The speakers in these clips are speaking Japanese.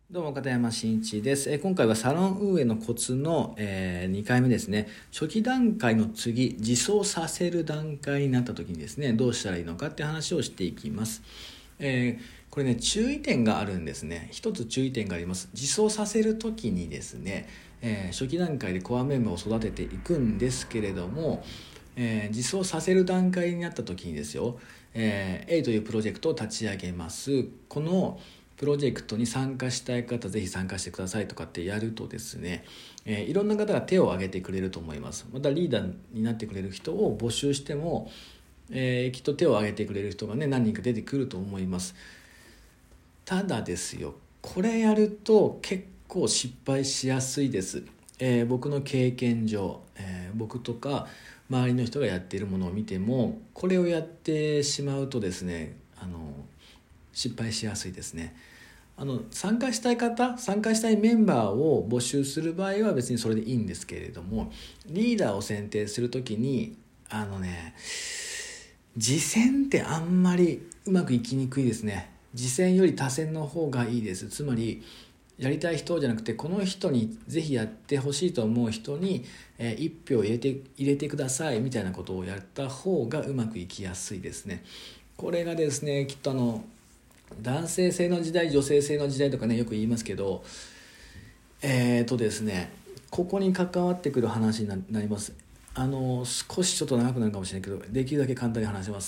どうも片山真一です。今回はサロン運営のコツの、2回目ですね。初期段階の次、自走させる段階になった時にですね、どうしたらいいのかって話をしていきます。これね、注意点があるんですね。一つ注意点があります。自走させる時にですね、初期段階でコアメンバーを育てていくんですけれども、自走させる段階になった時にですよ、A というプロジェクトを立ち上げます。このプロジェクトに参加したい方ぜひ参加してくださいとかってやるとですね、いろんな方が手を挙げてくれると思います。またリーダーになってくれる人を募集しても、きっと手を挙げてくれる人がね何人か出てくると思います。ただですよ、これやると結構失敗しやすいです。僕の経験上、僕とか周りの人がやっているものを見てもこれをやってしまうとですね失敗しやすいですね。参加したいメンバーを募集する場合は別にそれでいいんですけれども、リーダーを選定するときに次戦ってあんまりうまくいきにくいですね。次戦より多戦の方がいいです。つまりやりたい人じゃなくて、この人にぜひやってほしいと思う人に、1票入れてくださいみたいなことをやった方がうまくいきやすいですね。これがですね、きっと男性性の時代女性性の時代とかねよく言いますけど、ですねここに関わってくる話になります。少しちょっと長くなるかもしれないけど、できるだけ簡単に話します。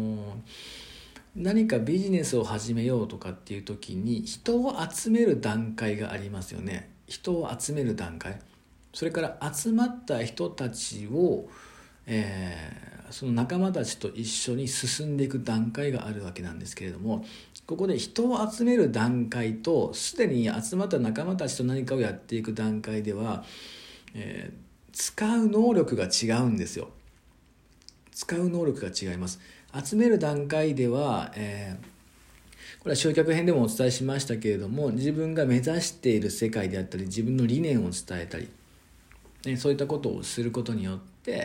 何かビジネスを始めようとかっていう時に人を集める段階がありますよね。人を集める段階、それから集まった人たちを、その仲間たちと一緒に進んでいく段階があるわけなんですけれども、ここで人を集める段階とすでに集まった仲間たちと何かをやっていく段階では、使う能力が違うんですよ。使う能力が違います。集める段階では、これは集客編でもお伝えしましたけれども、自分が目指している世界であったり自分の理念を伝えたり、そういったことをすることによって、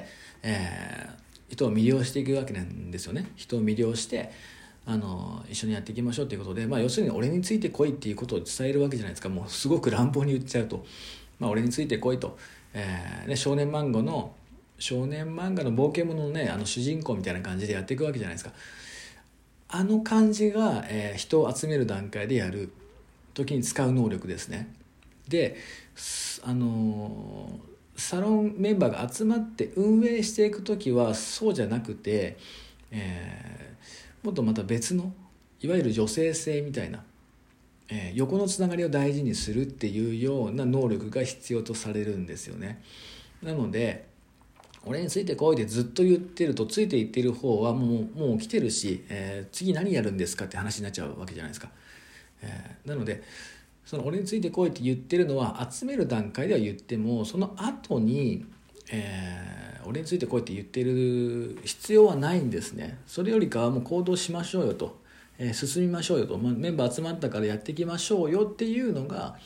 人を魅了していくわけなんですよね。人を魅了して一緒にやっていきましょうということで、要するに俺についてこいっていうことを伝えるわけじゃないですか。もうすごく乱暴に言っちゃうと、俺についてこいと、少年漫画の冒険者のね主人公みたいな感じでやっていくわけじゃないですか。感じが、人を集める段階でやる時に使う能力ですね。でサロンメンバーが集まって運営していく時はそうじゃなくて、もっとまた別のいわゆる女性性みたいな、横のつながりを大事にするっていうような能力が必要とされるんですよね。なので俺についてこいでずっと言ってると、ついていってる方はもう来てるし、次何やるんですかって話になっちゃうわけじゃないですか。なのでその俺についてこいって言ってるのは集める段階では言っても、その後に、俺についてこいって言ってる必要はないんですね。それよりかはもう行動しましょうよと、進みましょうよと、メンバー集まったからやっていきましょうよっていうのが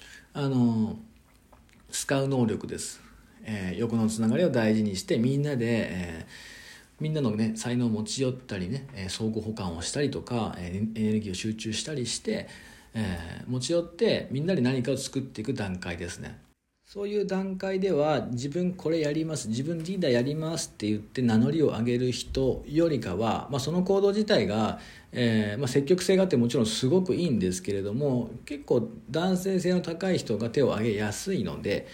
使う能力です。横のつながりを大事にしてみんなで、みんなのね才能を持ち寄ったりね、相互補完をしたりとか、エネルギーを集中したりして、持ち寄ってみんなで何かを作っていく段階ですね。そういう段階では自分これやります、自分リーダーやりますって言って名乗りを上げる人よりかは、その行動自体が、積極性があってもちろんすごくいいんですけれども、結構男性性の高い人が手を挙げやすいので、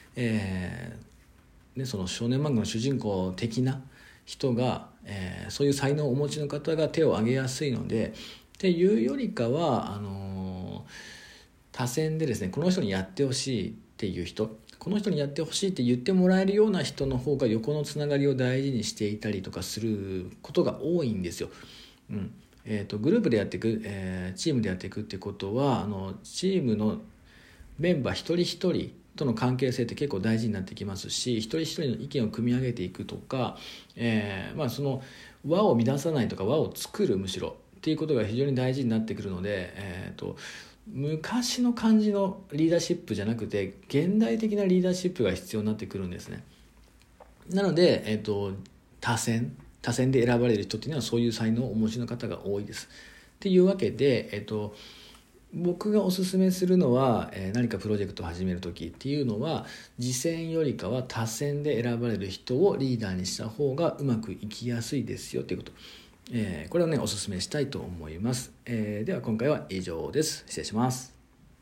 その少年漫画の主人公的な人が、そういう才能をお持ちの方が手を挙げやすいので、っていうよりかは他選でですね、この人にやってほしいっていう人、この人にやってほしいって言ってもらえるような人の方が横のつながりを大事にしていたりとかすることが多いんですよ。グループでやっていく、チームでやっていくってことはチームのメンバー一人一人との関係性って結構大事になってきますし、一人一人の意見を組み上げていくとか、その輪を乱さないとか輪を作るむしろっていうことが非常に大事になってくるので、昔の感じのリーダーシップじゃなくて現代的なリーダーシップが必要になってくるんですね。なので、多選で選ばれる人っていうのはそういう才能をお持ちの方が多いです。っていうわけで、 僕がおすすめするのは、何かプロジェクトを始める時っていうのは、次戦よりかは多戦で選ばれる人をリーダーにした方がうまくいきやすいですよということ、これをねおすすめしたいと思います。では今回は以上です。失礼します。